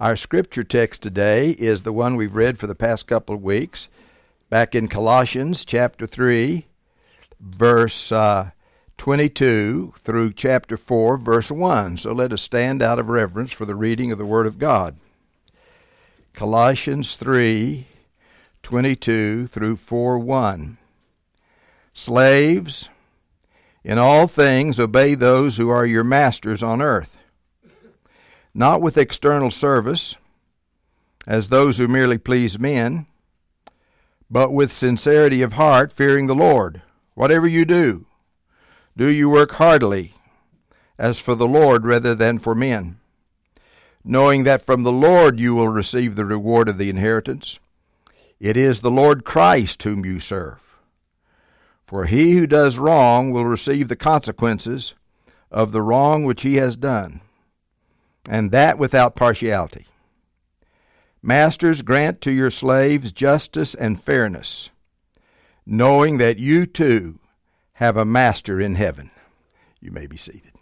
Our scripture text today is the one we've read for the past couple of weeks, back in Colossians chapter 3, verse 22 through chapter 4, verse 1. So let us stand out of reverence for the reading of the Word of God. Colossians 3, 22 through 4, 1. Slaves, in all things obey those who are your masters on earth, not with external service, as those who merely please men, but with sincerity of heart, fearing the Lord. Whatever you do, do you work heartily, as for the Lord rather than for men, knowing that from the Lord you will receive the reward of the inheritance. It is the Lord Christ whom you serve. For he who does wrong will receive the consequences of the wrong which he has done, and that without partiality. Masters, grant to your slaves justice and fairness, knowing that you too have a master in heaven. You may be seated.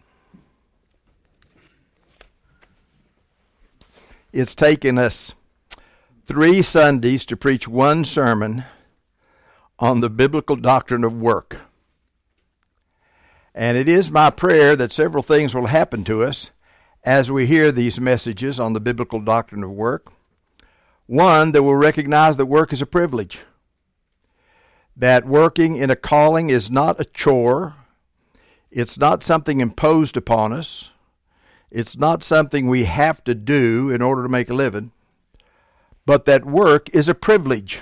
It's taken us 3 Sundays to preach one sermon on the biblical doctrine of work. And it is my prayer that several things will happen to us as we hear these messages on the biblical doctrine of work. One, that we'll recognize that work is a privilege. That working in a calling is not a chore. It's not something imposed upon us. It's not something we have to do in order to make a living. But that work is a privilege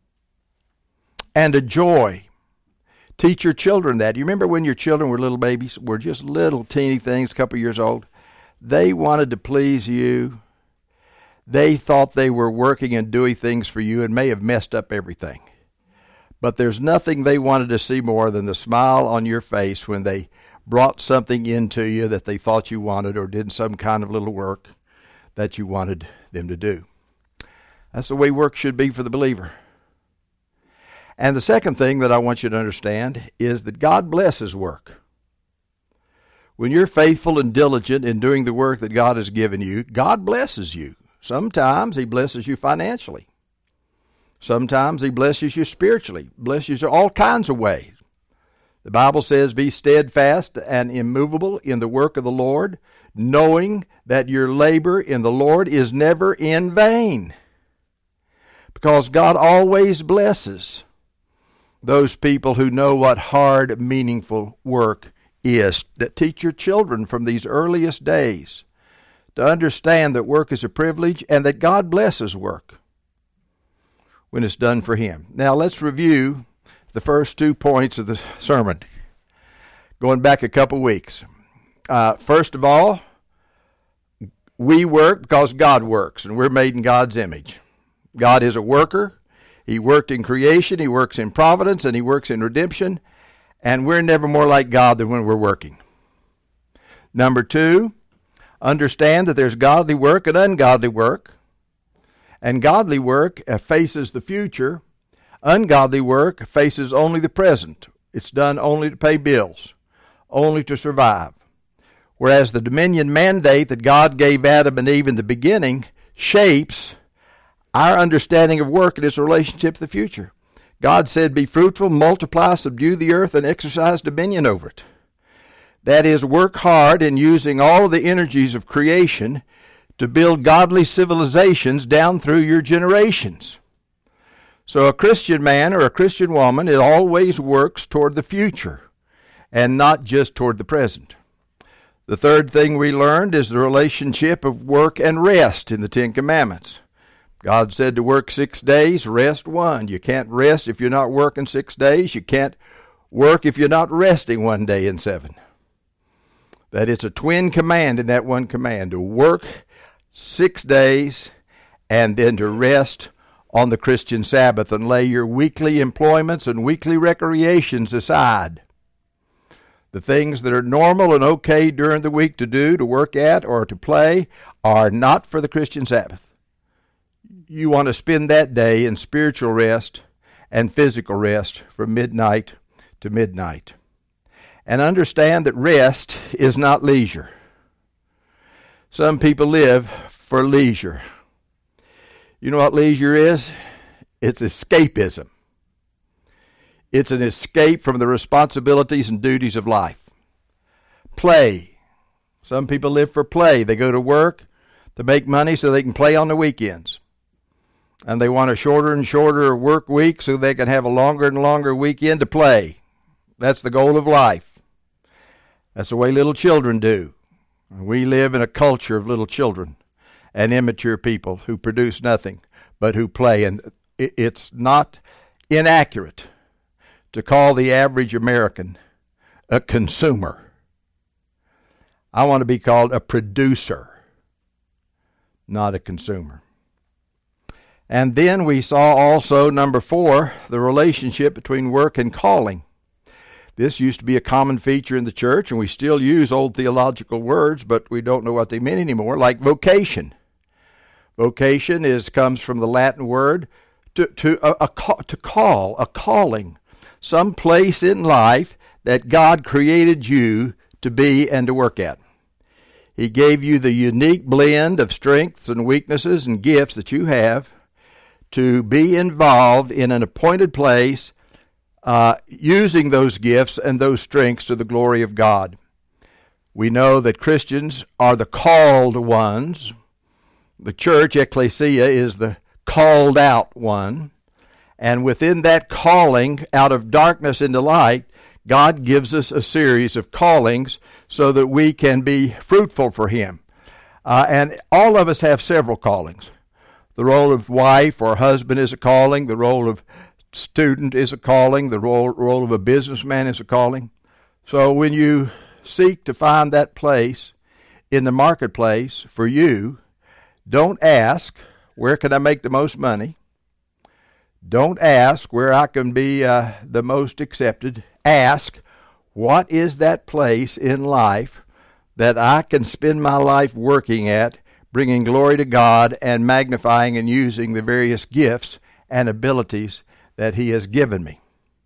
and a joy. Teach your children that. You remember when your children were little babies, were just little teeny things, a couple years old? They wanted to please you. They thought they were working and doing things for you and may have messed up everything. But there's nothing they wanted to see more than the smile on your face when they brought something into you that they thought you wanted or did some kind of little work that you wanted them to do. That's the way work should be for the believer. And the second thing that I want you to understand is that God blesses work. When you're faithful and diligent in doing the work that God has given you, God blesses you. Sometimes He blesses you financially. Sometimes He blesses you spiritually, blesses you all kinds of ways. The Bible says, be steadfast and immovable in the work of the Lord, knowing that your labor in the Lord is never in vain. Because God always blesses those people who know what hard, meaningful work is. That teach your children from these earliest days to understand that work is a privilege and that God blesses work when it's done for Him. Now let's review the first 2 points of the sermon, going back a couple weeks. First of all, we work because God works, and we're made in God's image. God is a worker. He worked in creation, He works in providence, and He works in redemption, and we're never more like God than when we're working. Number 2, understand that there's godly work and ungodly work. And godly work faces the future. Ungodly work faces only the present. It's done only to pay bills, only to survive. Whereas the dominion mandate that God gave Adam and Eve in the beginning shapes our understanding of work and its relationship to the future. God said, be fruitful, multiply, subdue the earth, and exercise dominion over it. That is, work hard in using all of the energies of creation to build godly civilizations down through your generations. So a Christian man or a Christian woman, it always works toward the future and not just toward the present. The third thing we learned is the relationship of work and rest in the 10 Commandments. God said to work 6 days, rest 1. You can't rest if you're not working 6 days. You can't work if you're not resting 1 day in 7. That it's a twin command in that one command, to work 6 days and then to rest on the Christian Sabbath and lay your weekly employments and weekly recreations aside. The things that are normal and okay during the week to do, to work at, or to play are not for the Christian Sabbath. You want to spend that day in spiritual rest and physical rest from midnight to midnight. And understand that rest is not leisure. Some people live for leisure. You know what leisure is? It's escapism. It's an escape from the responsibilities and duties of life. Play. Some people live for play. They go to work to make money so they can play on the weekends. And they want a shorter and shorter work week so they can have a longer and longer weekend to play. That's the goal of life. That's the way little children do. We live in a culture of little children and immature people who produce nothing but who play. And it's not inaccurate to call the average American a consumer. I want to be called a producer, not a consumer. And then we saw also, number 4, the relationship between work and calling. This used to be a common feature in the church, and we still use old theological words, but we don't know what they mean anymore, like vocation. Vocation comes from the Latin word to call, a calling, some place in life that God created you to be and to work at. He gave you the unique blend of strengths and weaknesses and gifts that you have to be involved in an appointed place, using those gifts and those strengths to the glory of God. We know that Christians are the called ones. The church, ecclesia, is the called out one. And within that calling out of darkness into light, God gives us a series of callings so that we can be fruitful for Him. And all of us have several callings. The role of wife or husband is a calling. The role of student is a calling. The role of a businessman is a calling. So when you seek to find that place in the marketplace for you, don't ask, where can I make the most money? Don't ask where I can be the most accepted. Ask, what is that place in life that I can spend my life working at, bringing glory to God and magnifying and using the various gifts and abilities that He has given me.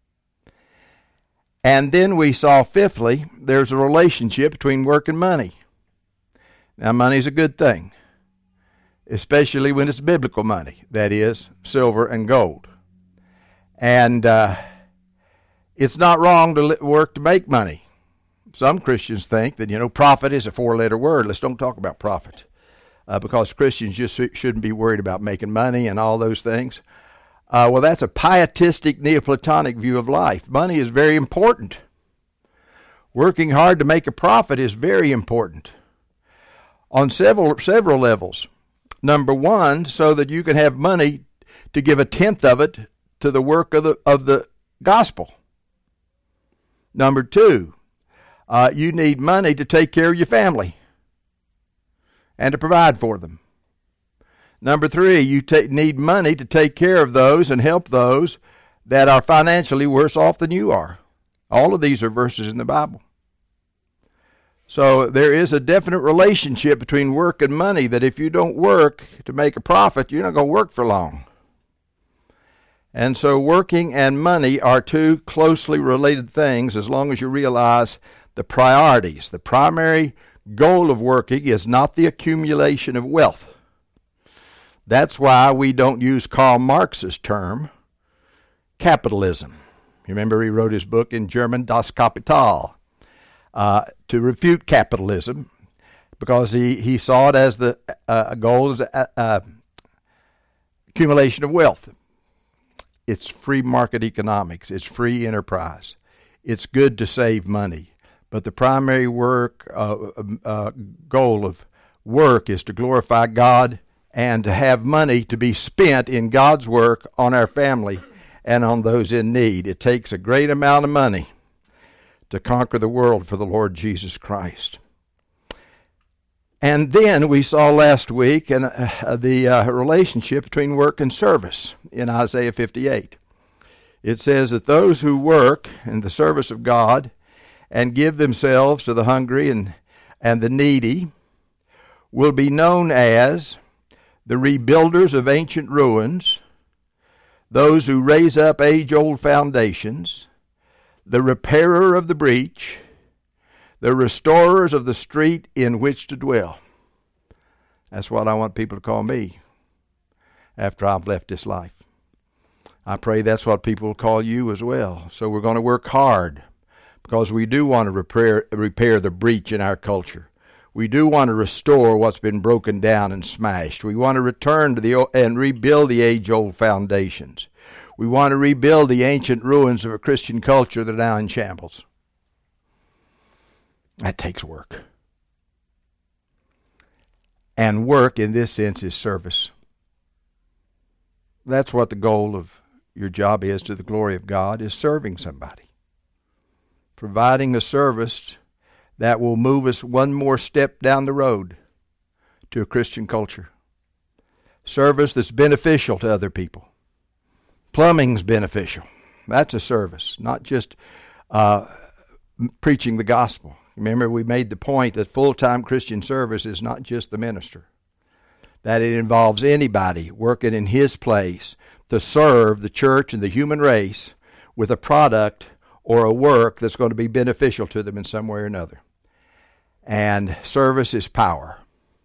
And then we saw, fifthly, there's a relationship between work and money. Now, money's a good thing, especially when it's biblical money, that is, silver and gold. And it's not wrong to work to make money. Some Christians think that, profit is a 4-letter word. Let's don't talk about profit, because Christians just shouldn't be worried about making money and all those things. Well, that's a pietistic Neoplatonic view of life. Money is very important. Working hard to make a profit is very important on several levels. Number 1, so that you can have money to give 1/10 of it to the work of the gospel. Number 2, you need money to take care of your family and to provide for them. Number 3, you need money to take care of those and help those that are financially worse off than you are. All of these are verses in the Bible. So there is a definite relationship between work and money, that if you don't work to make a profit, you're not going to work for long. And so working and money are two closely related things, as long as you realize the priorities. The primary goal of working is not the accumulation of wealth. That's why we don't use Karl Marx's term, capitalism. You remember he wrote his book in German, Das Kapital, to refute capitalism, because he saw it as the goal as accumulation of wealth. It's free market economics. It's free enterprise. It's good to save money. But the primary goal of work is to glorify God and to have money to be spent in God's work on our family and on those in need. It takes a great amount of money to conquer the world for the Lord Jesus Christ. And then we saw last week the relationship between work and service in Isaiah 58. It says that those who work in the service of God and give themselves to the hungry and the needy will be known as the rebuilders of ancient ruins, those who raise up age-old foundations, the repairer of the breach, the restorers of the street in which to dwell. That's what I want people to call me after I've left this life. I pray that's what people will call you as well. So we're going to work hard because we do want to repair the breach in our culture. We do want to restore what's been broken down and smashed. We want to return to and rebuild the age-old foundations. We want to rebuild the ancient ruins of a Christian culture that are now in shambles. That takes work. And work, in this sense, is service. That's what the goal of your job is, to the glory of God, is serving somebody. Providing a service that will move us one more step down the road to a Christian culture. Service that's beneficial to other people. Plumbing's beneficial. That's a service, not just preaching the gospel. Remember, we made the point that full-time Christian service is not just the minister. That it involves anybody working in his place to serve the church and the human race with a product or a work that's going to be beneficial to them in some way or another. And service is power.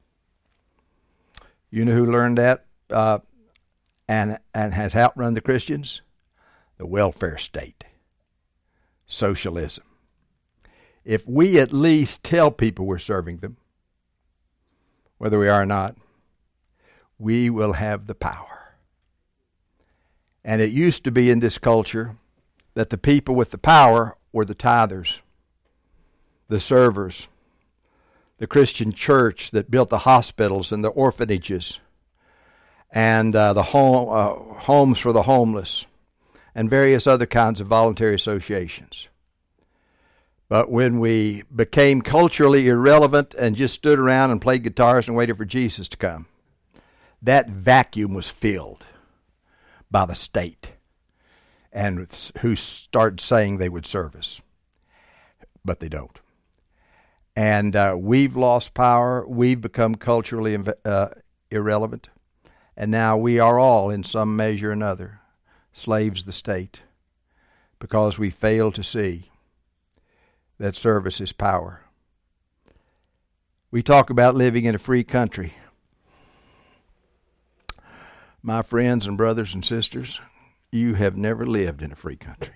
You know who learned that and has outrun the Christians? The welfare state. Socialism. If we at least tell people we're serving them, whether we are or not, we will have the power. And it used to be in this culture that the people with the power were the tithers, the servers, the Christian church that built the hospitals and the orphanages and the homes for the homeless and various other kinds of voluntary associations. But when we became culturally irrelevant and just stood around and played guitars and waited for Jesus to come, that vacuum was filled by the state and who started saying they would serve us. But they don't. And we've lost power. We've become culturally irrelevant. And now we are all, in some measure or another, slaves of the state because we fail to see that service is power. We talk about living in a free country. My friends and brothers and sisters, you have never lived in a free country.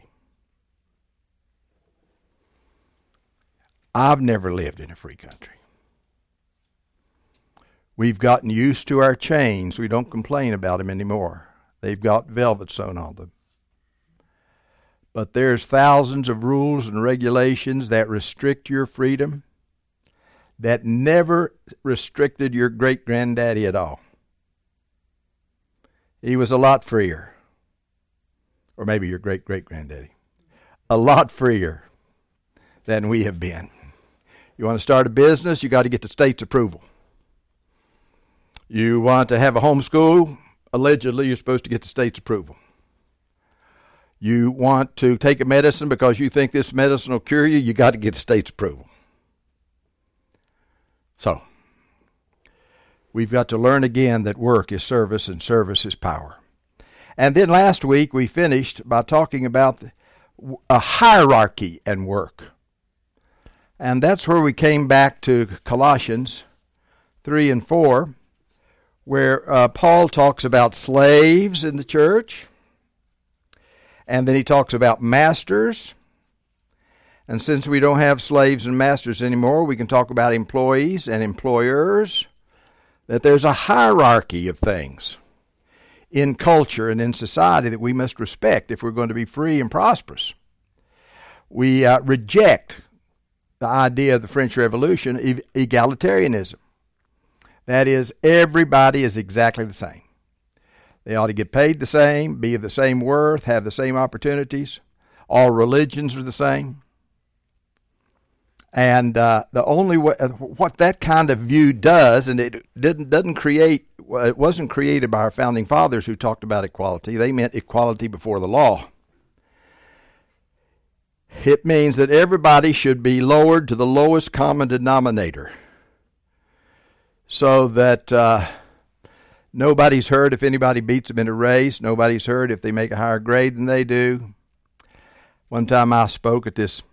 I've never lived in a free country. We've gotten used to our chains. We don't complain about them anymore. They've got velvet sewn on them. But there's thousands of rules and regulations that restrict your freedom that never restricted your great-granddaddy at all. He was a lot freer. Or maybe your great-great-granddaddy. A lot freer than we have been. You want to start a business, you got to get the state's approval. You want to have a homeschool, allegedly you're supposed to get the state's approval. You want to take a medicine because you think this medicine will cure you, you got to get the state's approval. So, we've got to learn again that work is service and service is power. And then last week we finished by talking about a hierarchy in work. And that's where we came back to Colossians 3 and 4, where Paul talks about slaves in the church. And then he talks about masters. And since we don't have slaves and masters anymore, we can talk about employees and employers. That there's a hierarchy of things in culture and in society that we must respect if we're going to be free and prosperous. We reject the idea of the French Revolution, egalitarianism. That is, everybody is exactly the same. They ought to get paid the same, be of the same worth, have the same opportunities. All religions are the same. And the only way, what that kind of view does, and it wasn't created by our founding fathers who talked about equality. They meant equality before the law. It means that everybody should be lowered to the lowest common denominator, so that nobody's hurt if anybody beats them in a race. Nobody's hurt if they make a higher grade than they do. One time I spoke at this,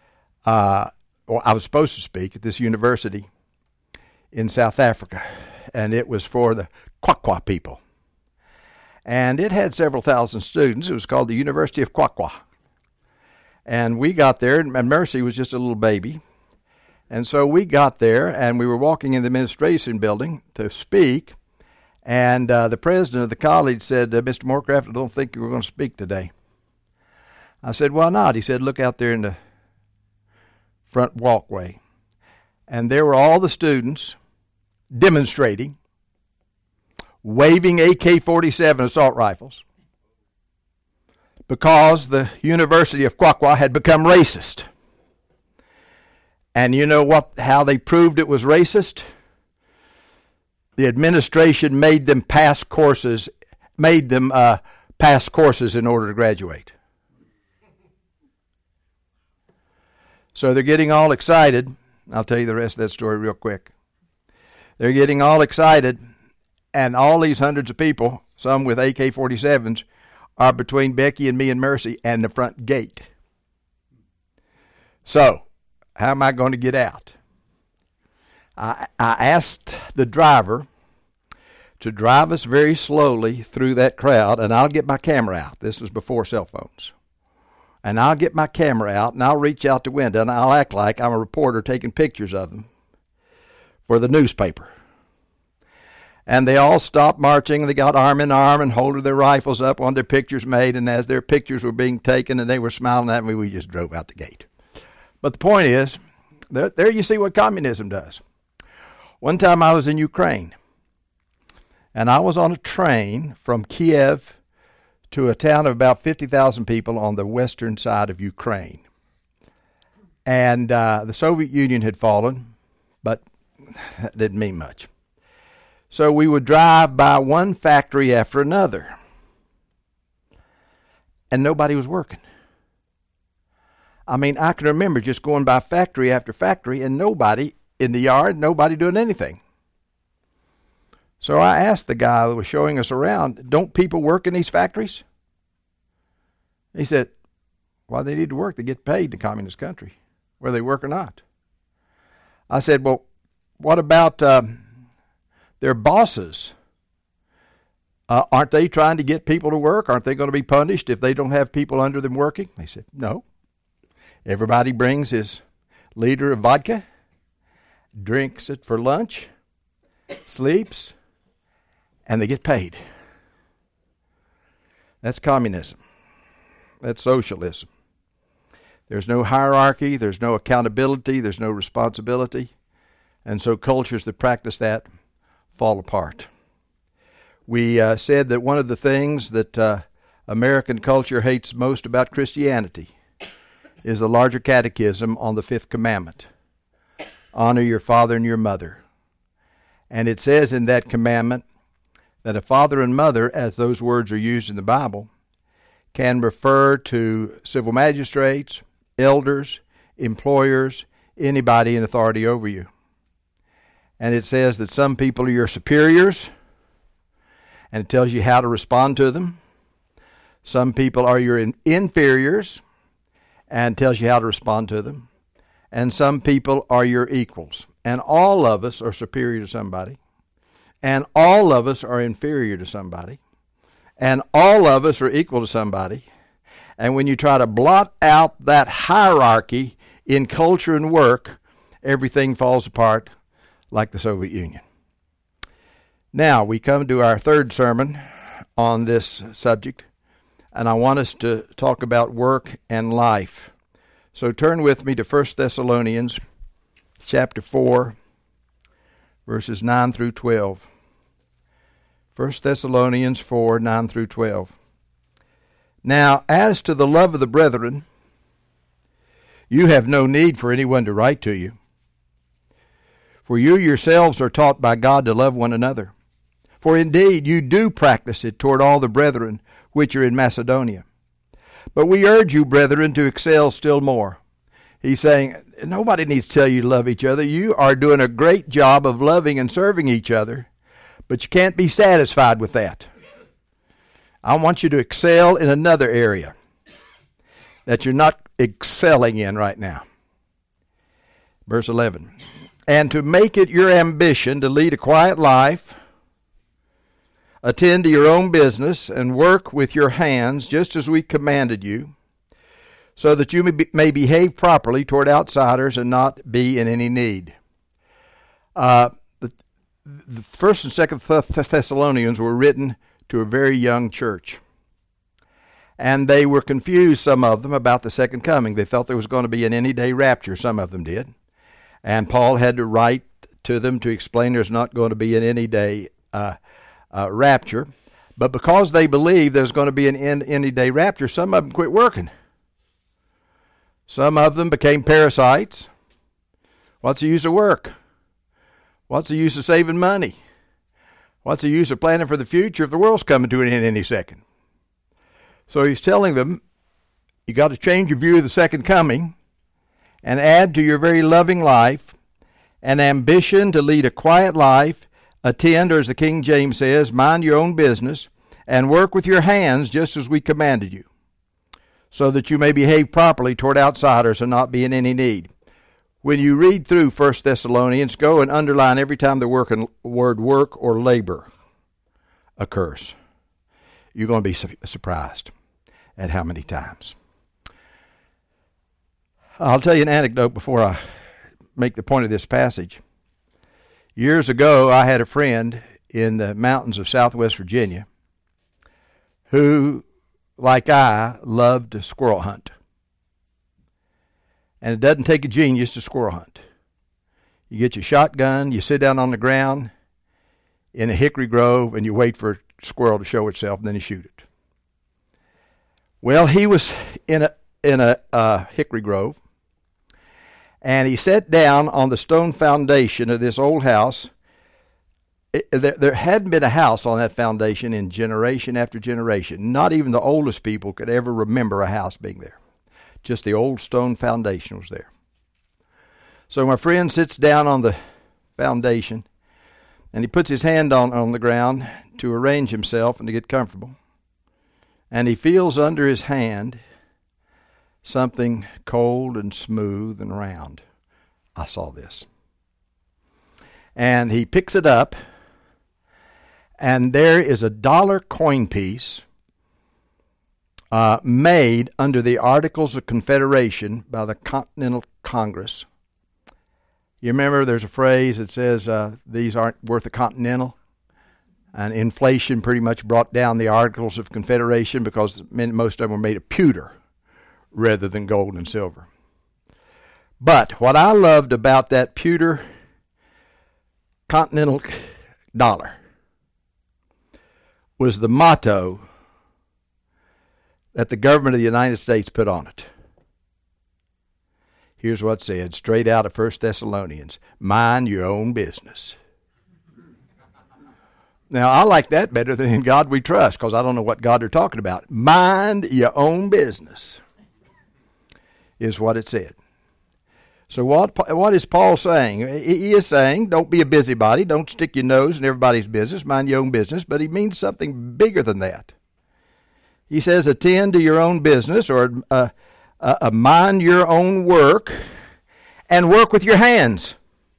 or I was supposed to speak at this university in South Africa. and it was for the Quaqua people. And it had several thousand students. It was called the University of Quaqua. And we got there, and Mercy was just a little baby. And so we got there, and we were walking in the administration building to speak, and the president of the college said, Mr. Morecraft, I don't think you were going to speak today. I said, why not? He said, look out there in the front walkway. And there were all the students demonstrating, waving AK-47 assault rifles, because the University of Quaqua had become racist. And you know how they proved it was racist? The administration made them pass courses in order to graduate. So they're getting all excited. I'll tell you the rest of that story real quick. They're getting all excited, and all these hundreds of people, some with AK-47s, are between Becky and me and Mercy and the front gate. So, how am I going to get out? I asked the driver to drive us very slowly through that crowd, and I'll get my camera out. This was before cell phones. And I'll get my camera out, and I'll reach out the window, and I'll act like I'm a reporter taking pictures of them for the newspaper. And they all stopped marching, and they got arm in arm and holding their rifles up, wanted their pictures made, and as their pictures were being taken and they were smiling at me, we just drove out the gate. But the point is, there you see what communism does. One time I was in Ukraine, and I was on a train from Kiev to a town of about 50,000 people on the western side of Ukraine. And the Soviet Union had fallen, but that didn't mean much. So we would drive by one factory after another, and nobody was working. I mean, I can remember just going by factory after factory and nobody in the yard, nobody doing anything. So I asked the guy that was showing us around, don't people work in these factories? He said, well, they need to work. They get paid in a communist country, whether they work or not. I said, well, what about their bosses? Aren't they trying to get people to work? Aren't they going to be punished if they don't have people under them working? They said, no. Everybody brings his liter of vodka, drinks it for lunch, sleeps, and they get paid. That's communism. That's socialism. There's no hierarchy, there's no accountability, there's no responsibility, and so cultures that practice that fall apart. We said that one of the things that American culture hates most about Christianity is the larger catechism on the fifth commandment. Honor your father and your mother. And it says in that commandment that a father and mother, as those words are used in the Bible, can refer to civil magistrates, elders, employers, anybody in authority over you. And it says that some people are your superiors, and it tells you how to respond to them. Some people are your inferiors, and tells you how to respond to them. And some people are your equals. And all of us are superior to somebody. And all of us are inferior to somebody. And all of us are equal to somebody. And when you try to blot out that hierarchy in culture and work, everything falls apart like the Soviet Union. Now, we come to our third sermon on this subject, and I want us to talk about work and life. So turn with me to 1 Thessalonians chapter 4, verses 9 through 12. 1 Thessalonians 4, 9 through 12. Now, as to the love of the brethren, you have no need for anyone to write to you. For you yourselves are taught by God to love one another. For indeed you do practice it toward all the brethren which are in Macedonia. But we urge you, brethren, to excel still more. He's saying, nobody needs to tell you to love each other. You are doing a great job of loving and serving each other, but you can't be satisfied with that. I want you to excel in another area that you're not excelling in right now. Verse 11. and to make it your ambition to lead a quiet life, attend to your own business, and work with your hands just as we commanded you, so that you may behave properly toward outsiders and not be in any need. The First and Second Thessalonians were written to a very young church. And they were confused, some of them, about the second coming. They felt there was going to be an any-day rapture, some of them did. And Paul had to write to them to explain there's not going to be an any-day rapture. But because they believed there's going to be an any-day rapture, some of them quit working. Some of them became parasites. What's the use of work? What's the use of saving money? What's the use of planning for the future if the world's coming to an end any second? So he's telling them, you got to change your view of the second coming and add to your very loving life an ambition to lead a quiet life, attend, or as the King James says, mind your own business, and work with your hands just as we commanded you, so that you may behave properly toward outsiders and not be in any need. When you read through 1 Thessalonians, go and underline every time the word work or labor occurs. You're going to be surprised at how many times. I'll tell you an anecdote before I make the point of this passage. Years ago, I had a friend in the mountains of southwest Virginia who, like I, loved to squirrel hunt. And it doesn't take a genius to squirrel hunt. You get your shotgun, you sit down on the ground in a hickory grove, and you wait for a squirrel to show itself, and then you shoot it. Well, he was in a hickory grove, and he sat down on the stone foundation of this old house. There hadn't been a house on that foundation in generation after generation. Not even the oldest people could ever remember a house being there. Just the old stone foundation was there. So my friend sits down on the foundation, and he puts his hand on the ground to arrange himself and to get comfortable. And he feels under his hand something cold and smooth and round. I saw this. And he picks it up, and there is a dollar coin piece made under the Articles of Confederation by the Continental Congress. You remember there's a phrase that says these aren't worth a continental? And inflation pretty much brought down the Articles of Confederation because most of them were made of pewter rather than gold and silver. But what I loved about that pewter continental dollar was the motto that the government of the United States put on it. Here's what it said, straight out of 1 Thessalonians, mind your own business. Now, I like that better than in God we trust, because I don't know what God they're talking about. Mind your own business is what it said. So what is Paul saying? He is saying, don't be a busybody, don't stick your nose in everybody's business, mind your own business, but he means something bigger than that. He says, attend to your own business, or mind your own work, and work with your hands,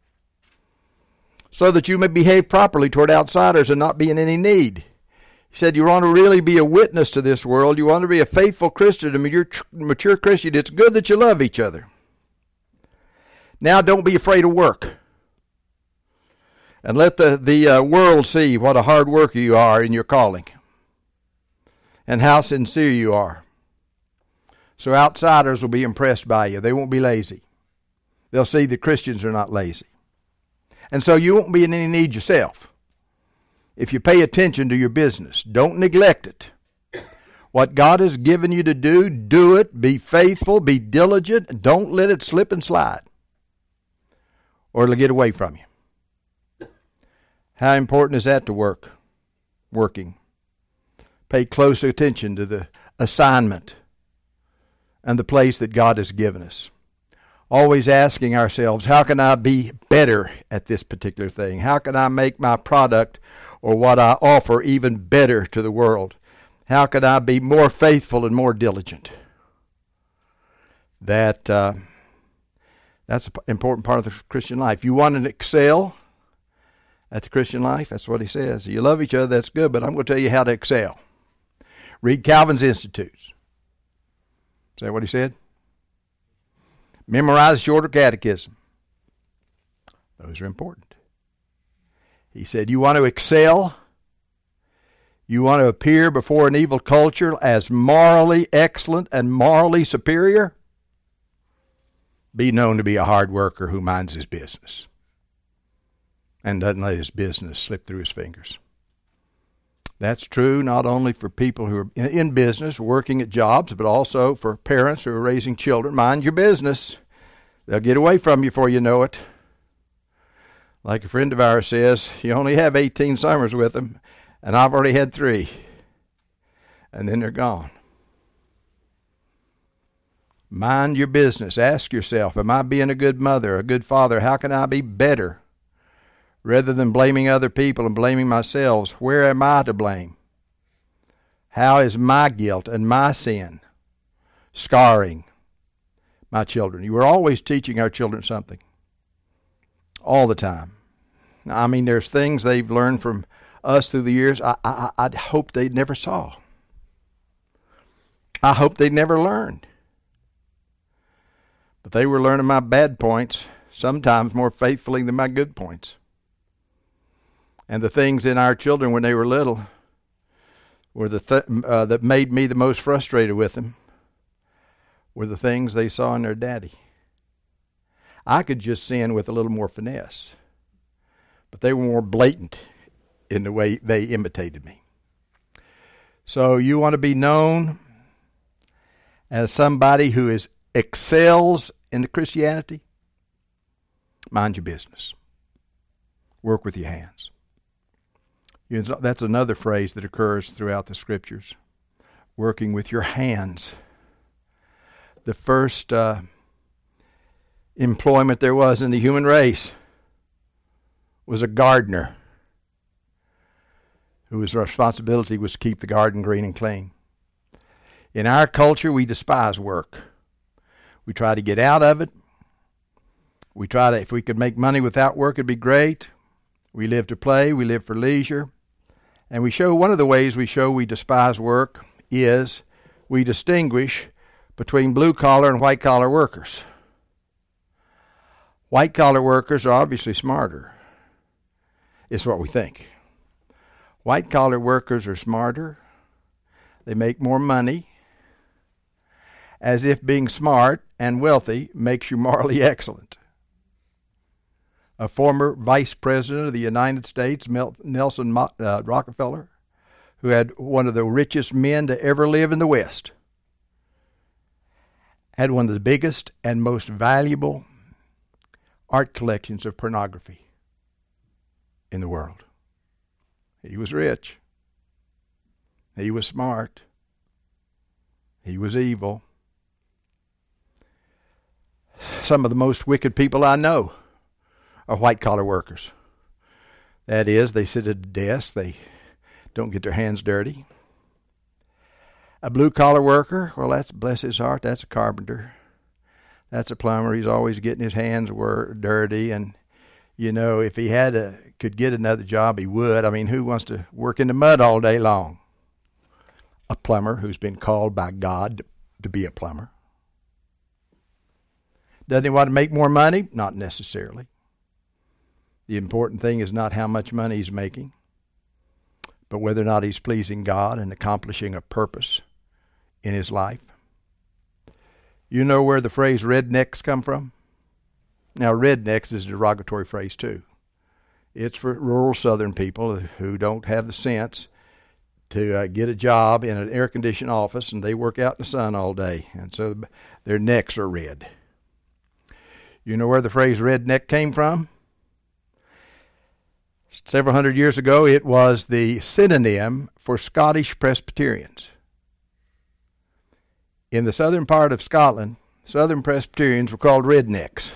so that you may behave properly toward outsiders and not be in any need. He said, you want to really be a witness to this world, you want to be a faithful Christian, a mature Christian, it's good that you love each other. Now don't be afraid of work. And let the world see what a hard worker you are in your calling, and how sincere you are. So outsiders will be impressed by you. They won't be lazy. They'll see that Christians are not lazy. And so you won't be in any need yourself. If you pay attention to your business, don't neglect it. What God has given you to do, do it. Be faithful, be diligent. Don't let it slip and slide, or it'll get away from you. How important is that to working? Pay close attention to the assignment and the place that God has given us. Always asking ourselves, how can I be better at this particular thing? How can I make my product or what I offer even better to the world? How can I be more faithful and more diligent? That That's an important part of the Christian life. You want to excel at the Christian life? That's what he says. You love each other, that's good, but I'm going to tell you how to excel. Read Calvin's Institutes. Is that what he said? Memorize Shorter Catechism. Those are important. He said, you want to excel? You want to appear before an evil culture as morally excellent and morally superior? Be known to be a hard worker who minds his business and doesn't let his business slip through his fingers. That's true not only for people who are in business, working at jobs, but also for parents who are raising children. Mind your business. They'll get away from you before you know it. Like a friend of ours says, you only have 18 summers with them, and I've already had 3. And then they're gone. Mind your business. Ask yourself, am I being a good mother, a good father? How can I be better? Rather than blaming other people and blaming myself, where am I to blame? How is my guilt and my sin scarring my children? You are always teaching our children something. All the time. I mean, there's things they've learned from us through the years I hope they never saw. I hope they never learned. But they were learning my bad points sometimes more faithfully than my good points. And the things in our children when they were little were that made me the most frustrated with them were the things they saw in their daddy. I could just sin with a little more finesse, but they were more blatant in the way they imitated me. So you want to be known as somebody who excels in the Christianity? Mind your business. Work with your hands. That's another phrase that occurs throughout the Scriptures. Working with your hands. The first employment there was in the human race was a gardener whose responsibility was to keep the garden green and clean. In our culture, we despise work. We try to get out of it. We try to, if we could make money without work, it'd be great. We live to play. We live for leisure. And one of the ways we show we despise work is we distinguish between blue-collar and white-collar workers. White-collar workers are obviously smarter. It's what we think. White-collar workers are smarter. They make more money, as if being smart and wealthy makes you morally excellent. A former vice president of the United States, Nelson Rockefeller, who had one of the richest men to ever live in the West, had one of the biggest and most valuable art collections of pornography in the world. He was rich. He was smart. He was evil. Some of the most wicked people I know are white-collar workers. That is, they sit at a desk. They don't get their hands dirty. A blue-collar worker, well, that's, bless his heart, that's a carpenter. That's a plumber. He's always getting his hands dirty. And, you know, if he could get another job, he would. I mean, who wants to work in the mud all day long? A plumber who's been called by God to be a plumber. Doesn't he want to make more money? Not necessarily. The important thing is not how much money he's making, but whether or not he's pleasing God and accomplishing a purpose in his life. You know where the phrase rednecks come from? Now, rednecks is a derogatory phrase too. It's for rural southern people who don't have the sense to get a job in an air-conditioned office, and they work out in the sun all day, and so their necks are red. You know where the phrase redneck came from? Several hundred years ago, it was the synonym for Scottish Presbyterians. In the southern part of Scotland, Southern Presbyterians were called rednecks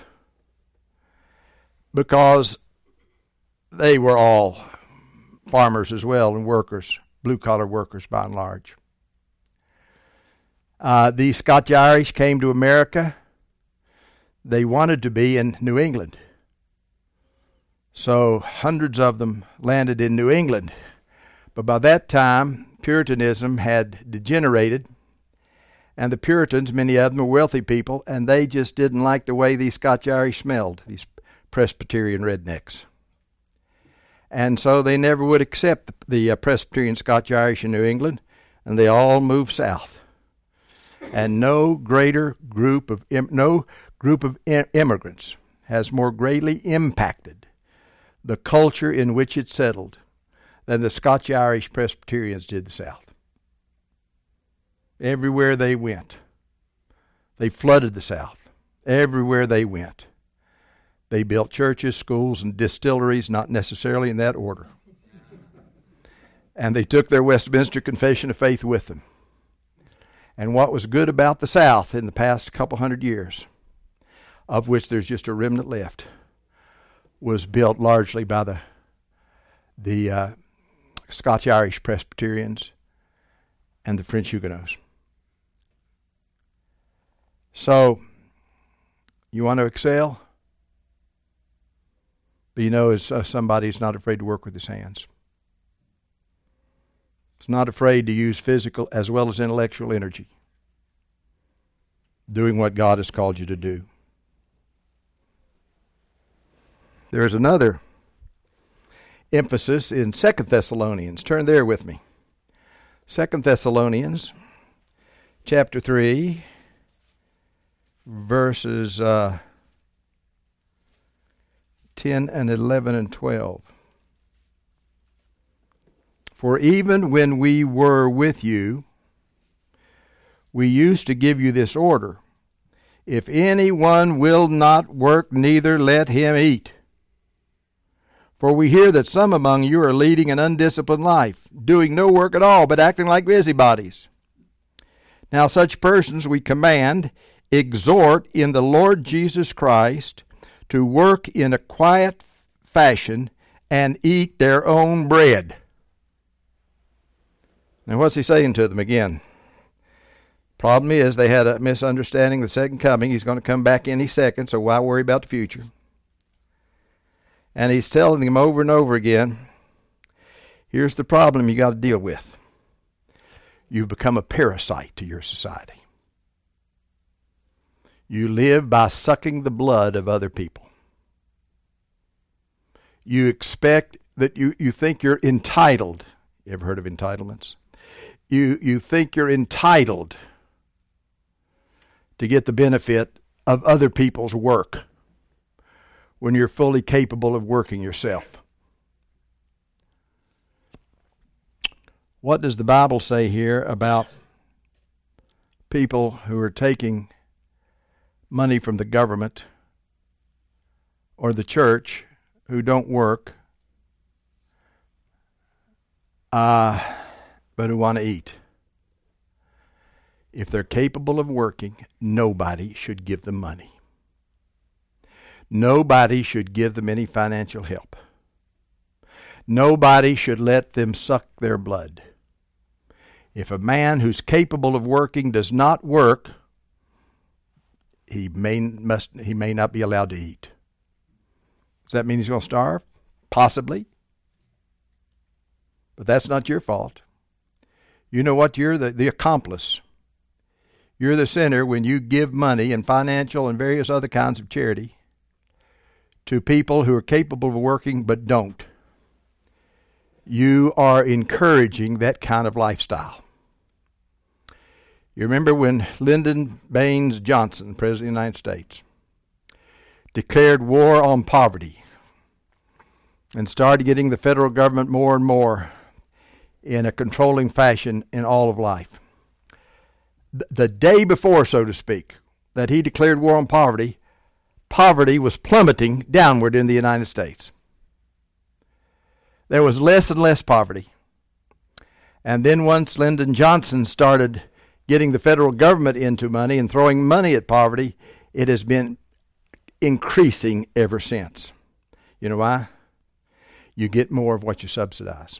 because they were all farmers as well and workers, blue-collar workers by and large. These Scotch-Irish came to America. they wanted to be in New England. So hundreds of them landed in New England. But by that time, Puritanism had degenerated, and the Puritans, many of them were wealthy people, and they just didn't like the way these Scotch-Irish smelled, these Presbyterian rednecks. And so they never would accept the Presbyterian Scotch-Irish in New England, and they all moved south. And no group of immigrants has more greatly impacted the culture in which it settled than the Scotch-Irish Presbyterians did the South. Everywhere they went, they flooded the South. Everywhere they went, they built churches, schools, and distilleries, not necessarily in that order. And they took their Westminster Confession of Faith with them. And what was good about the South in the past couple hundred years, of which there's just a remnant left, was built largely by the Scotch-Irish Presbyterians and the French Huguenots. So, you want to excel? But you know, it's somebody who's not afraid to work with his hands. It's not afraid to use physical as well as intellectual energy, doing what God has called you to do. There's another emphasis in 2 Thessalonians. Turn there with me. 2 Thessalonians chapter 3, verses 10 and 11 and 12. For even when we were with you, we used to give you this order: if anyone will not work, neither let him eat. For we hear that some among you are leading an undisciplined life, doing no work at all, but acting like busybodies. Now such persons we command, exhort in the Lord Jesus Christ, to work in a quiet fashion and eat their own bread. Now what's he saying to them again? Problem is they had a misunderstanding of the second coming. He's going to come back any second, so why worry about the future? And he's telling them over and over again, here's the problem you got to deal with. You've become a parasite to your society. You live by sucking the blood of other people. You expect that you think you're entitled. You ever heard of entitlements? You think you're entitled to get the benefit of other people's work when you're fully capable of working yourself. What does the Bible say here about people who are taking money from the government or the church who don't work, but who want to eat? If they're capable of working, nobody should give them money. Nobody should give them any financial help. Nobody should let them suck their blood. If a man who's capable of working does not work, he may not be allowed to eat. Does that mean he's going to starve? Possibly. But that's not your fault. You know what? You're the accomplice. You're the sinner when you give money and financial and various other kinds of charity to people who are capable of working but don't. You are encouraging that kind of lifestyle. You remember when Lyndon Baines Johnson, President of the United States, declared war on poverty and started getting the federal government more and more in a controlling fashion in all of life. The day before, so to speak, that he declared war on poverty, poverty was plummeting downward in the United States. There was less and less poverty. And then once Lyndon Johnson started getting the federal government into money and throwing money at poverty, it has been increasing ever since. You know why? You get more of what you subsidize.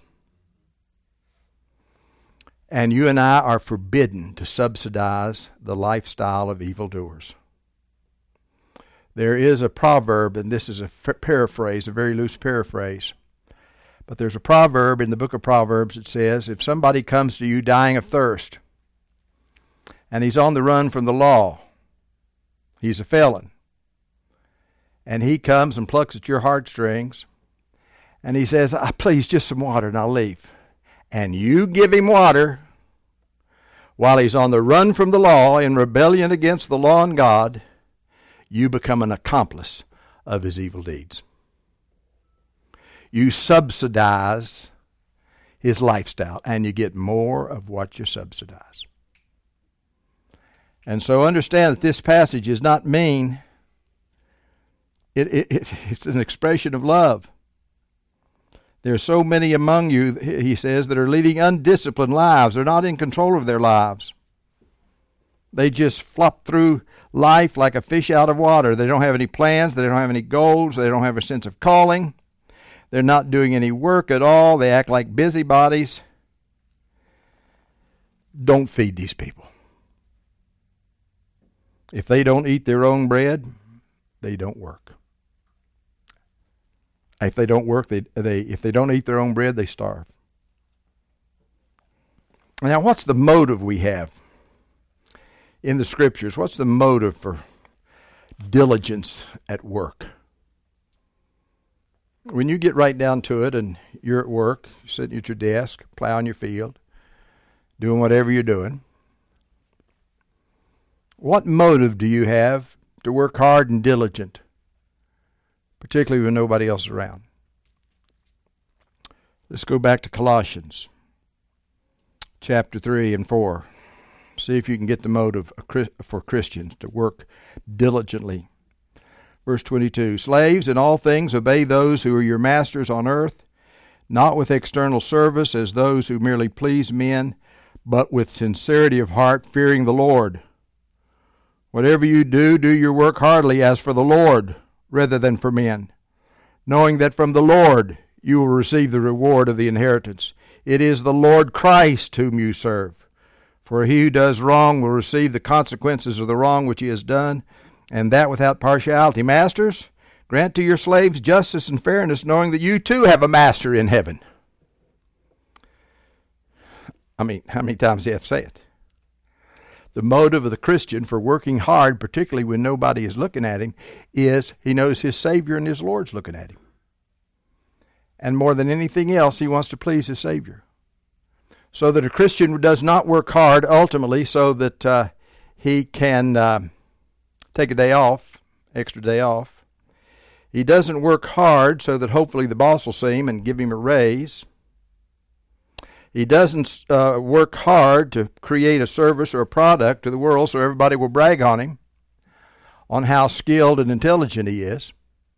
And you and I are forbidden to subsidize the lifestyle of evildoers. There is a proverb, and this is a paraphrase, a very loose paraphrase. But there's a proverb in the book of Proverbs that says, if somebody comes to you dying of thirst, and he's on the run from the law, he's a felon, and he comes and plucks at your heartstrings, and he says, please, just some water and I'll leave. And you give him water while he's on the run from the law in rebellion against the law and God, you become an accomplice of his evil deeds. You subsidize his lifestyle, and you get more of what you subsidize. And so understand that this passage is not mean. It's an expression of love. There are so many among you, he says, that are leading undisciplined lives. They're not in control of their lives. They just flop through life like a fish out of water. They don't have any plans. They don't have any goals. They don't have a sense of calling. They're not doing any work at all. They act like busybodies. Don't feed these people. If they don't eat their own bread, they don't work. If they don't work, if they don't eat their own bread, they starve. Now, what's the motive we have in the Scriptures? What's the motive for diligence at work? When you get right down to it and you're at work, you're sitting at your desk, plowing your field, doing whatever you're doing, what motive do you have to work hard and diligent, particularly when nobody else is around? Let's go back to Colossians chapter 3 and 4. See if you can get the motive for Christians to work diligently. Verse 22, slaves, in all things obey those who are your masters on earth, not with external service as those who merely please men, but with sincerity of heart, fearing the Lord. Whatever you do, do your work heartily as for the Lord, rather than for men, knowing that from the Lord you will receive the reward of the inheritance. It is the Lord Christ whom you serve. For he who does wrong will receive the consequences of the wrong which he has done, and that without partiality. Masters, grant to your slaves justice and fairness, knowing that you too have a master in heaven. I mean, how many times do you have to say it? The motive of the Christian for working hard, particularly when nobody is looking at him, is he knows his Savior and his Lord's looking at him. And more than anything else, he wants to please his Savior. So that a Christian does not work hard ultimately so that he can take a day off, extra day off. He doesn't work hard so that hopefully the boss will see him and give him a raise. He doesn't work hard to create a service or a product to the world so everybody will brag on him, on how skilled and intelligent he is.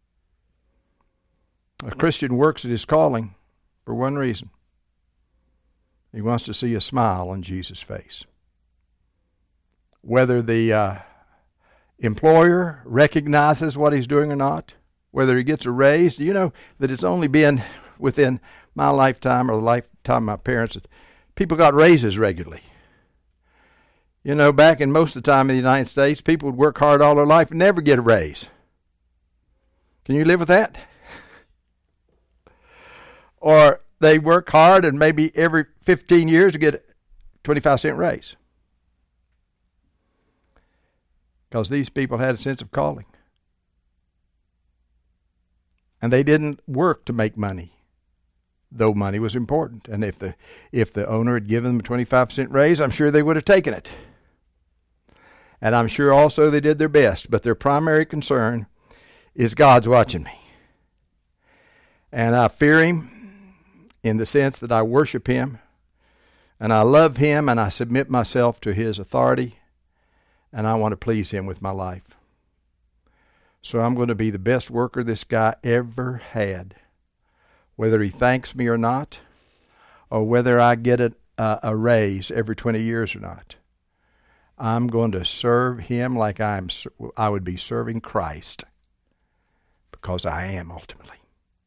A Christian works at his calling for one reason. He wants to see a smile on Jesus' face. Whether the employer recognizes what he's doing or not, whether he gets a raise. Do you know that it's only been within my lifetime or the lifetime of my parents that people got raises regularly? You know, back in most of the time in the United States, people would work hard all their life and never get a raise. Can you live with that? Or they work hard and maybe every 15 years to get a 25-cent raise. Because these people had a sense of calling. And they didn't work to make money, though money was important. And if the owner had given them a 25-cent raise, I'm sure they would have taken it. And I'm sure also they did their best. But their primary concern is God's watching me. And I fear him in the sense that I worship him. And I love him and I submit myself to his authority. And I want to please him with my life. So I'm going to be the best worker this guy ever had. Whether he thanks me or not, or whether I get a raise every 20 years or not. I'm going to serve him like I would be serving Christ. Because I am ultimately.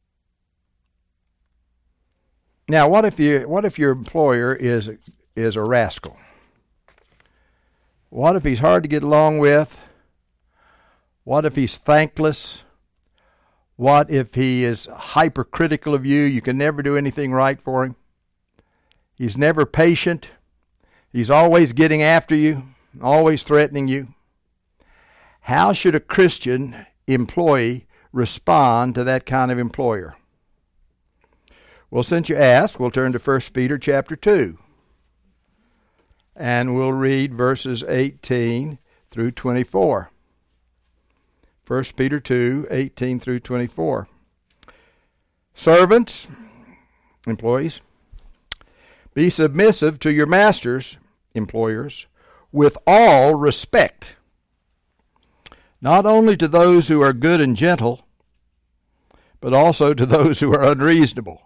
Now, what if your employer is a rascal? What if he's hard to get along with? What if he's thankless? What if he is hypercritical of you? You can never do anything right for him. He's never patient. He's always getting after you, always threatening you. How should a Christian employee respond to that kind of employer? Well, since you asked, we'll turn to 1 Peter chapter 2. And we'll read verses 18 through 24. 1 Peter 2, 18 through 24. Servants, employees, be submissive to your masters, employers, with all respect, not only to those who are good and gentle, but also to those who are unreasonable.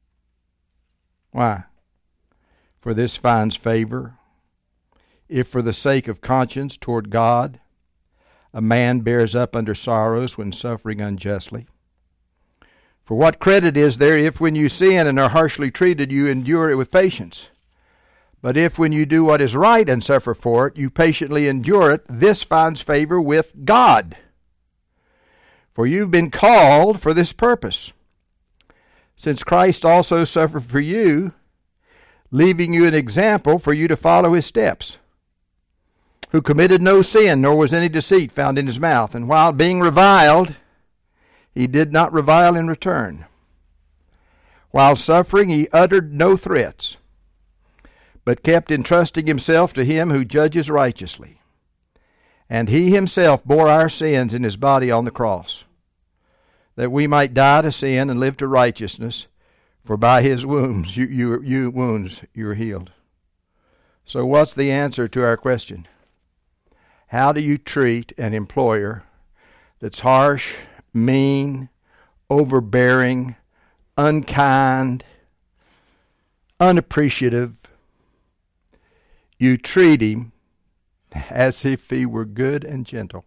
Why? For this finds favor, if for the sake of conscience toward God, a man bears up under sorrows when suffering unjustly. For what credit is there if when you sin and are harshly treated, you endure it with patience? But if when you do what is right and suffer for it, you patiently endure it, this finds favor with God. For you've been called for this purpose, since Christ also suffered for you, leaving you an example for you to follow his steps, who committed no sin, nor was any deceit found in his mouth. And while being reviled, he did not revile in return. While suffering, he uttered no threats, but kept entrusting himself to him who judges righteously. And he himself bore our sins in his body on the cross, that we might die to sin and live to righteousness, for by his wounds you are healed. So what's the answer to our question? How do you treat an employer that's harsh, mean, overbearing, unkind, unappreciative? You treat him as if he were good and gentle.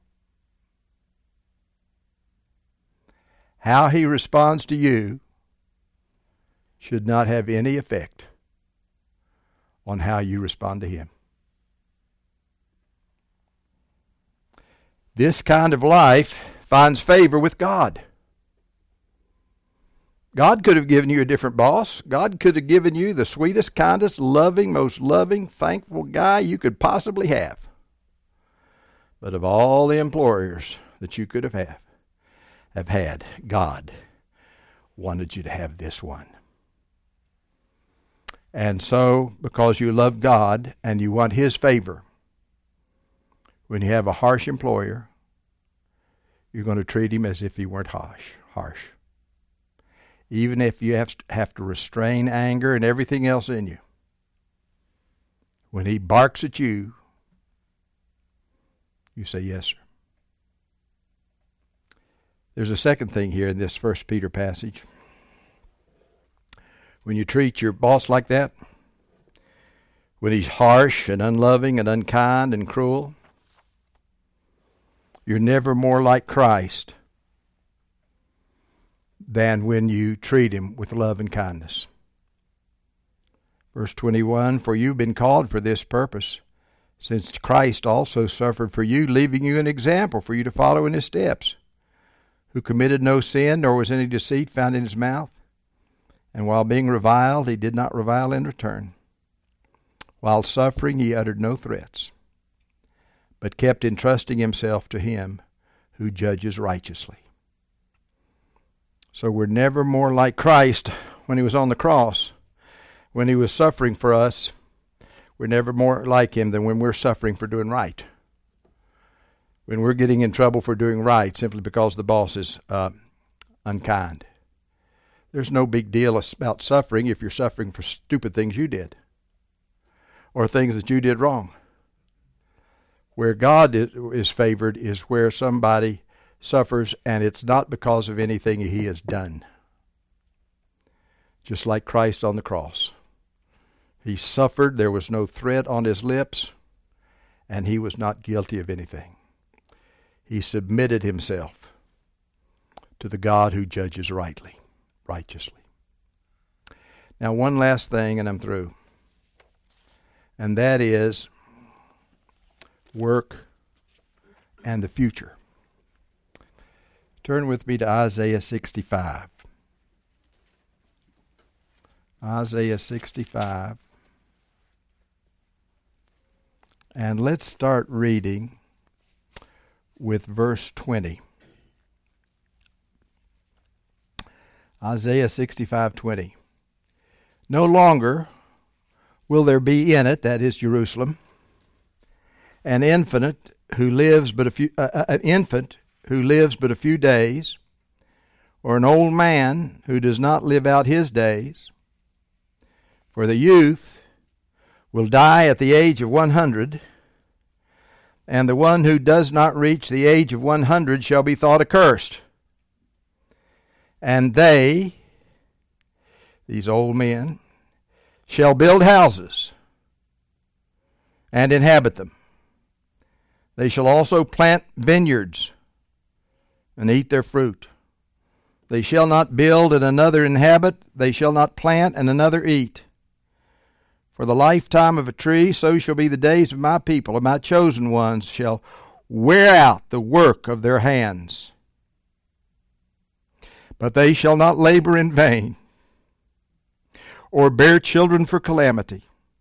How he responds to you should not have any effect on how you respond to him. This kind of life finds favor with God. God could have given you a different boss. God could have given you the sweetest, kindest, most loving, thankful guy you could possibly have. But of all the employers that you could have had, God wanted you to have this one. And so, because you love God and you want his favor, when you have a harsh employer, you're going to treat him as if he weren't harsh. Even if you have to restrain anger and everything else in you. When he barks at you, you say, yes, sir. There's a second thing here in this 1 Peter passage. When you treat your boss like that, when he's harsh and unloving and unkind and cruel, you're never more like Christ than when you treat him with love and kindness. Verse 21, for you've been called for this purpose, since Christ also suffered for you, leaving you an example for you to follow in his steps, who committed no sin, nor was any deceit found in his mouth. And while being reviled, he did not revile in return. While suffering, he uttered no threats, but kept entrusting himself to him who judges righteously. So we're never more like Christ when he was on the cross. When he was suffering for us, we're never more like him than when we're suffering for doing right. When we're getting in trouble for doing right simply because the boss is unkind. There's no big deal about suffering if you're suffering for stupid things you did or things that you did wrong. Where God is favored is where somebody suffers and it's not because of anything he has done. Just like Christ on the cross. He suffered, there was no threat on his lips, and he was not guilty of anything. He submitted himself to the God who judges righteously. Now one last thing and I'm through. And that is work and the future. Turn with me to Isaiah 65. Isaiah 65. And let's start reading with verse 20. Isaiah 65:20. No longer will there be in it, that is Jerusalem, an infant who lives but a few days, or an old man who does not live out his days. For the youth will die at the age of 100, and the one who does not reach the age of 100 shall be thought accursed. And they, these old men, shall build houses and inhabit them. They shall also plant vineyards and eat their fruit. They shall not build and another inhabit. They shall not plant and another eat. For the lifetime of a tree, so shall be the days of my people, and my chosen ones shall wear out the work of their hands. But they shall not labor in vain, or bear children for calamity.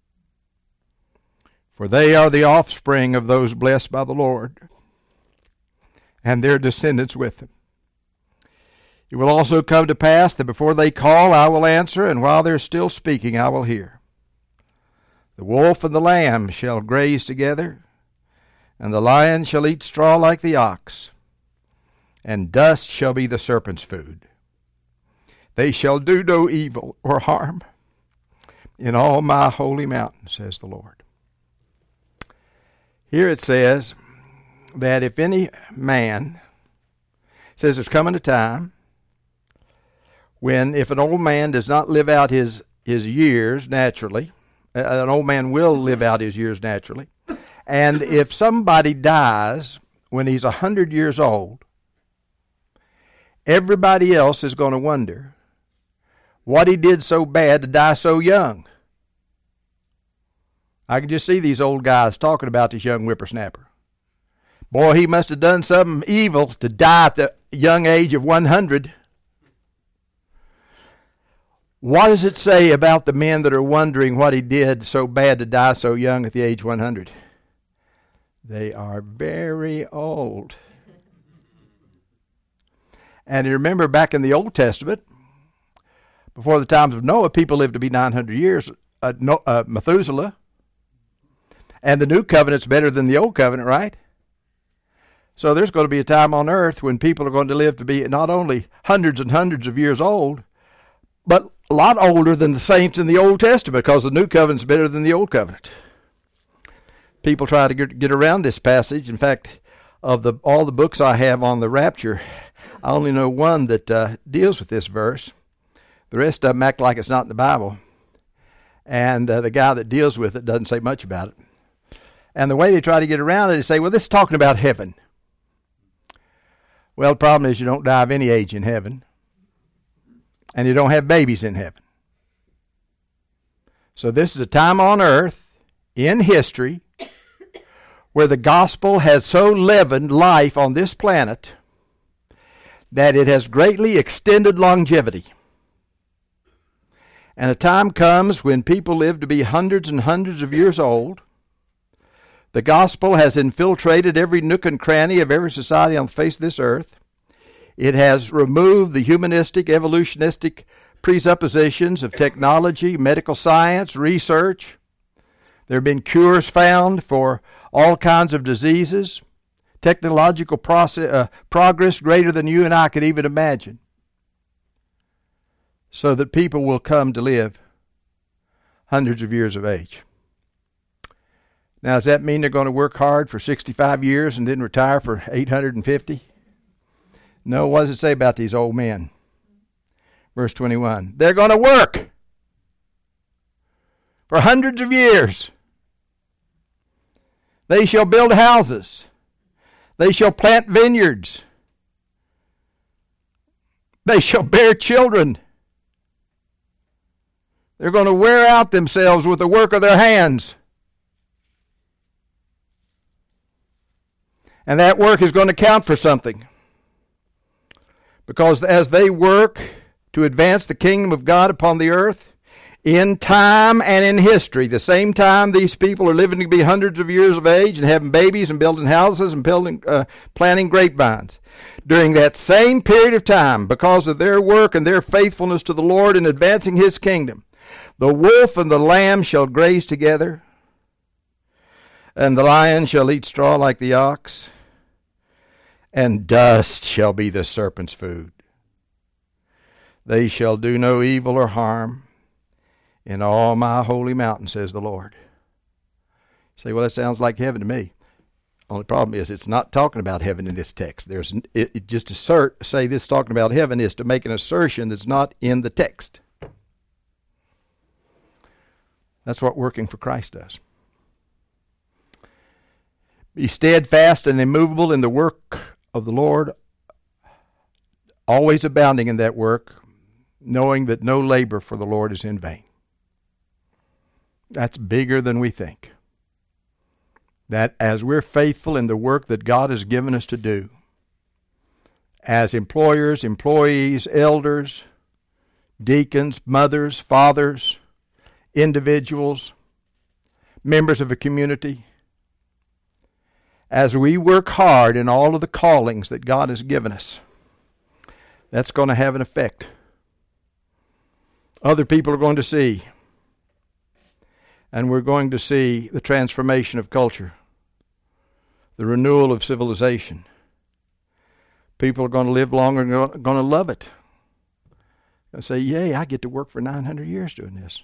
For they are the offspring of those blessed by the Lord, and their descendants with them. It will also come to pass that before they call, I will answer, and while they're still speaking, I will hear. The wolf and the lamb shall graze together, and the lion shall eat straw like the ox, and dust shall be the serpent's food. They shall do no evil or harm in all my holy mountain, says the Lord. Here it says that if any man, it says there's coming a time when if an old man does not live out his years naturally, an old man will live out his years naturally, and if somebody dies when he's 100 years old, everybody else is going to wonder what he did so bad to die so young. I can just see these old guys talking about this young whippersnapper. Boy, he must have done something evil to die at the young age of 100. What does it say about the men that are wondering what he did so bad to die so young at the age 100? They are very old. And you remember back in the Old Testament, before the times of Noah, people lived to be 900 years. Methuselah. And the new covenant's better than the old covenant, right? So there's going to be a time on earth when people are going to live to be not only hundreds and hundreds of years old, but a lot older than the saints in the Old Testament, because the new covenant's better than the old covenant. People try to get around this passage. In fact, of all the books I have on the rapture, I only know one that deals with this verse. The rest of them act like it's not in the Bible. And the guy that deals with it doesn't say much about it. And the way they try to get around it is say, well, this is talking about heaven. Well, the problem is you don't die of any age in heaven. And you don't have babies in heaven. So this is a time on earth, in history, where the gospel has so leavened life on this planet that it has greatly extended longevity. And a time comes when people live to be hundreds and hundreds of years old. The gospel has infiltrated every nook and cranny of every society on the face of this earth. It has removed the humanistic, evolutionistic presuppositions of technology, medical science, research. There have been cures found for all kinds of diseases, technological progress greater than you and I could even imagine, so that people will come to live hundreds of years of age. Now, does that mean they're going to work hard for 65 years and then retire for 850? No, what does it say about these old men? Verse 21. They're going to work for hundreds of years. They shall build houses. They shall plant vineyards. They shall bear children. They're going to wear out themselves with the work of their hands. And that work is going to count for something. Because as they work to advance the kingdom of God upon the earth, in time and in history, the same time these people are living to be hundreds of years of age and having babies and building houses and planting grapevines. During that same period of time, because of their work and their faithfulness to the Lord in advancing His kingdom, the wolf and the lamb shall graze together, and the lion shall eat straw like the ox, and dust shall be the serpent's food. They shall do no evil or harm in all my holy mountain, says the Lord. You say, well, that sounds like heaven to me. Only problem is it's not talking about heaven in this text. Just to say this talking about heaven is to make an assertion that's not in the text. That's what working for Christ does. Be steadfast and immovable in the work of the Lord, always abounding in that work, knowing that no labor for the Lord is in vain. That's bigger than we think. That as we're faithful in the work that God has given us to do, as employers, employees, elders, deacons, mothers, fathers, individuals, members of a community, as we work hard in all of the callings that God has given us, that's going to have an effect. Other people are going to see. And we're going to see the transformation of culture, the renewal of civilization. People are going to live longer and going to love it. They'll say, yay, I get to work for 900 years doing this.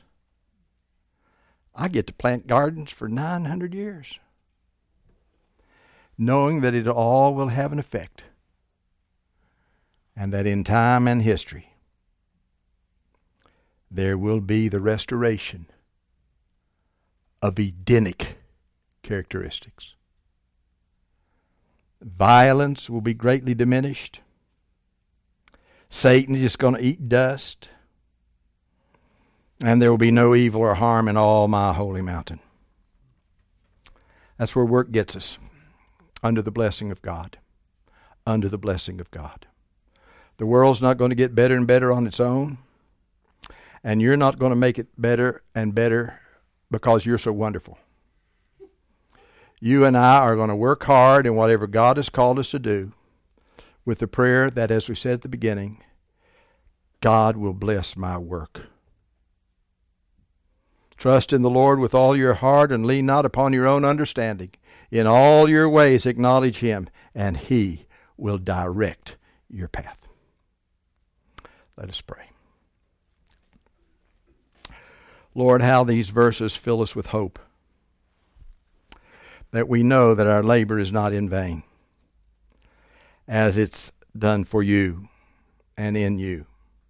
I get to plant gardens for 900 years. Knowing that it all will have an effect. And that in time and history, there will be the restoration of Edenic characteristics. Violence will be greatly diminished. Satan is just going to eat dust. And there will be no evil or harm in all my holy mountain. That's where work gets us. Under the blessing of God. Under the blessing of God. The world's not going to get better and better on its own. And you're not going to make it better and better because you're so wonderful. You and I are going to work hard in whatever God has called us to do with the prayer that, as we said at the beginning, God will bless my work. Trust in the Lord with all your heart and lean not upon your own understanding. In all your ways acknowledge Him, and He will direct your path. Let us pray. Lord, how these verses fill us with hope, that we know that our labor is not in vain, as it's done for you and in you.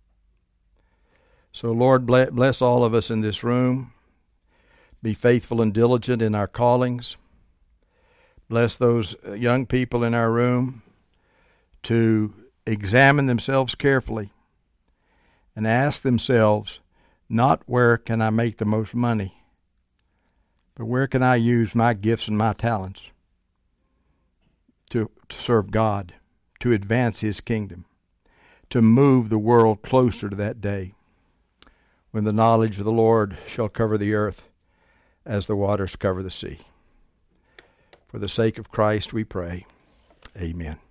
So, Lord, bless all of us in this room. Be faithful and diligent in our callings. Bless those young people in our room to examine themselves carefully and ask themselves, not where can I make the most money, but where can I use my gifts and my talents to serve God, to advance His kingdom, to move the world closer to that day when the knowledge of the Lord shall cover the earth as the waters cover the sea. For the sake of Christ we pray. Amen.